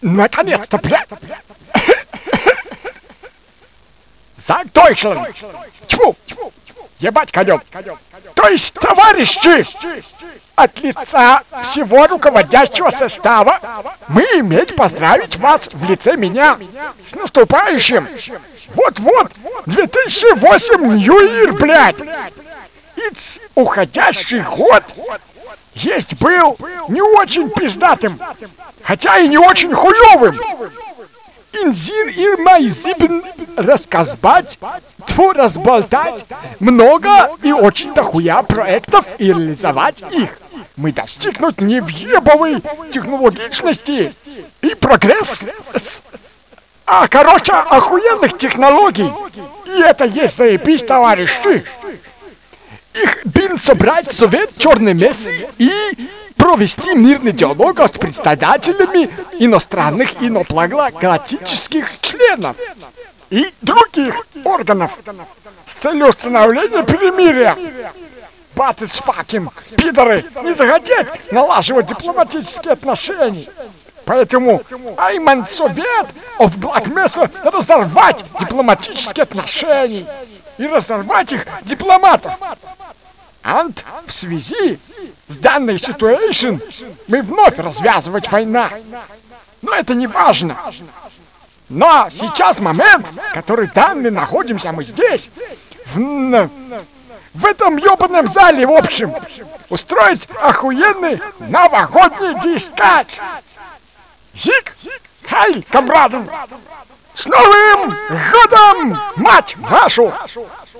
наконец-то, Sag Deutschland! Тьфу! Ебать конем! То есть, товарищи, от лица всего руководящего состава мы имеем поздравить вас в лице меня с наступающим! Вот-вот, 2008 New Year, блядь! It's уходящий год есть был не очень пиздатым, хотя и не очень хуёвым. Инзир Ирмай Зибн рассказать, тьфу, разболтать много и очень дохуя проектов и реализовать их. Мы достигнуть невъебовой технологичности и прогресс, короче, охуенных технологий. И это есть заебись, товарищи. Их бин собрать совет черной мессы и провести мирный диалог с представителями иностранных инопланетических членов и других органов с целью установления перемирия. Батыс факин, пидоры, не захотеть налаживать дипломатические отношения. Поэтому Айман Совет of Black Mesa разорвать дипломатические отношения и разорвать их дипломатов. And в связи с данной ситуацией мы вновь развязывать война. Но это не важно. Но сейчас момент, который данный находимся мы здесь, в этом ёбаном зале, в общем, устроить охуенный новогодний дискач. Зик, хай, камрадам! С Новым годом, мать вашу!